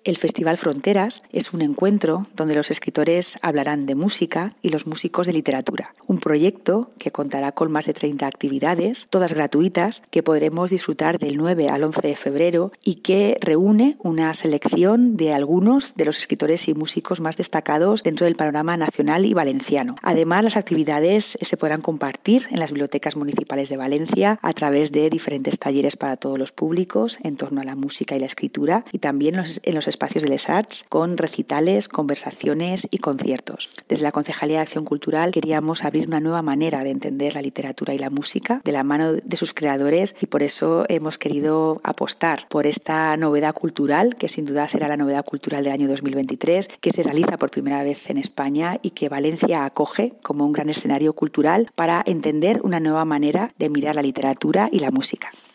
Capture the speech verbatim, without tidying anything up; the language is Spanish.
El Festival Fronteras es un encuentro donde los escritores hablarán de música y los músicos de literatura. Un proyecto que contará con más de treinta actividades, todas gratuitas, que podremos disfrutar del nueve al once de febrero y que reúne una selección de algunos de los escritores y músicos más destacados dentro del panorama nacional y valenciano. Además, las actividades se podrán compartir en las bibliotecas municipales de Valencia a través de diferentes talleres para todos los públicos en torno a la música y la escritura y también en los, en los espacios de Les Arts con recitales, conversaciones y conciertos. Desde la Concejalía de Acción Cultural queríamos abrir una nueva manera de entender la literatura y la música de la mano de sus creadores y por eso hemos querido apostar por esta novedad cultural que sin duda será la novedad cultural del año dos mil veintitrés, que se realiza por primera vez en España y que Valencia acoge como un gran escenario cultural para entender una nueva manera de mirar la literatura y la música.